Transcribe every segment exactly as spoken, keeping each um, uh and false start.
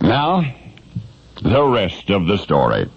Now, the rest of the story.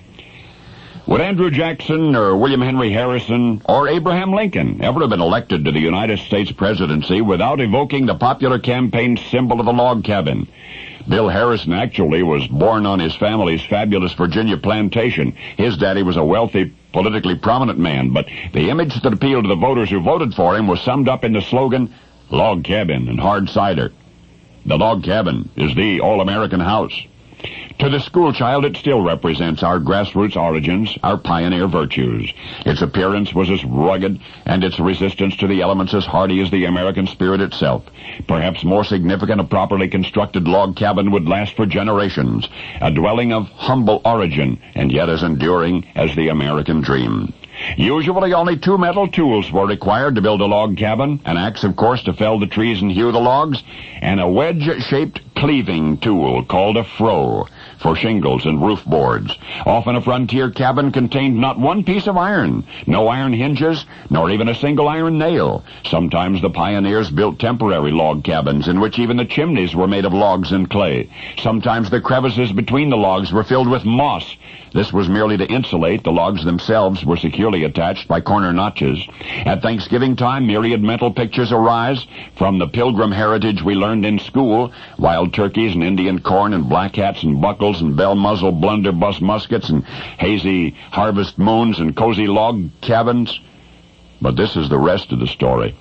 Would Andrew Jackson or William Henry Harrison or Abraham Lincoln ever have been elected to the United States presidency without evoking the popular campaign symbol of the log cabin? Bill Harrison actually was born on his family's fabulous Virginia plantation. His daddy was a wealthy, politically prominent man, but the image that appealed to the voters who voted for him was summed up in the slogan, log cabin and hard cider. The log cabin is the all-American house. To the schoolchild, it still represents our grassroots origins, our pioneer virtues. Its appearance was as rugged and its resistance to the elements as hardy as the American spirit itself. Perhaps more significant, a properly constructed log cabin would last for generations, a dwelling of humble origin and yet as enduring as the American dream. Usually only two metal tools were required to build a log cabin, an axe, of course, to fell the trees and hew the logs, and a wedge-shaped cleaving tool called a froe for shingles and roof boards. Often a frontier cabin contained not one piece of iron, no iron hinges, nor even a single iron nail. Sometimes the pioneers built temporary log cabins in which even the chimneys were made of logs and clay. Sometimes the crevices between the logs were filled with moss. This was merely to insulate. The logs themselves were securely attached by corner notches. At Thanksgiving time, myriad mental pictures arise from the Pilgrim heritage we learned in school: wild turkeys and Indian corn and black hats and buckles and bell-muzzle blunderbuss muskets and hazy harvest moons and cozy log cabins. But this is the rest of the story.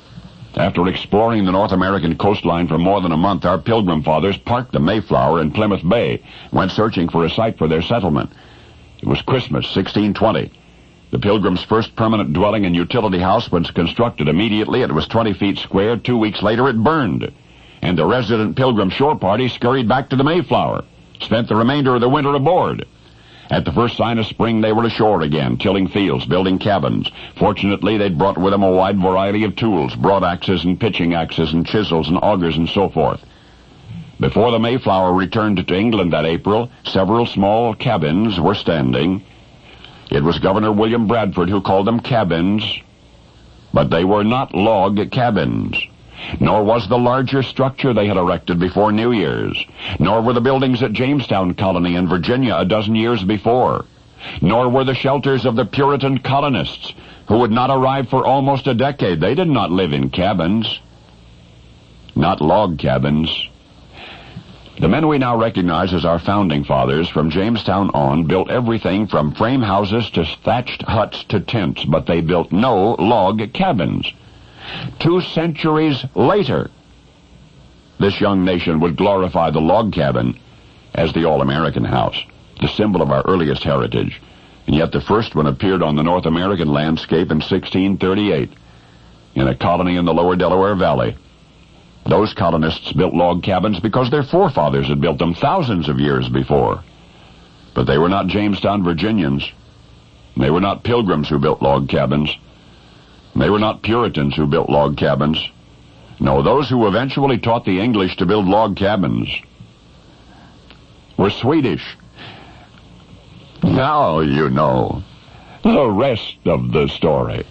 After exploring the North American coastline for more than a month, our Pilgrim fathers parked the Mayflower in Plymouth Bay, went searching for a site for their settlement. It was Christmas, sixteen twenty. The Pilgrims' first permanent dwelling and utility house was constructed immediately. It was twenty feet square. Two weeks later, it burned, and the resident Pilgrim shore party scurried back to the Mayflower, spent the remainder of the winter aboard. At the first sign of spring, they were ashore again, tilling fields, building cabins. Fortunately, they'd brought with them a wide variety of tools, broadaxes and pitching axes and chisels and augers and so forth. Before the Mayflower returned to England that April, several small cabins were standing. It was Governor William Bradford who called them cabins, but they were not log cabins. Nor was the larger structure they had erected before New Year's, nor were the buildings at Jamestown Colony in Virginia a dozen years before, nor were the shelters of the Puritan colonists, who would not arrive for almost a decade. They did not live in cabins, not log cabins. The men we now recognize as our founding fathers from Jamestown on built everything from frame houses to thatched huts to tents, but they built no log cabins. Two centuries later, this young nation would glorify the log cabin as the all-American house, the symbol of our earliest heritage. And yet the first one appeared on the North American landscape in sixteen thirty-eight, in a colony in the lower Delaware Valley. Those colonists built log cabins because their forefathers had built them thousands of years before. But they were not Jamestown Virginians. They were not Pilgrims who built log cabins. They were not Puritans who built log cabins. No, those who eventually taught the English to build log cabins were Swedish. Now you know the rest of the story.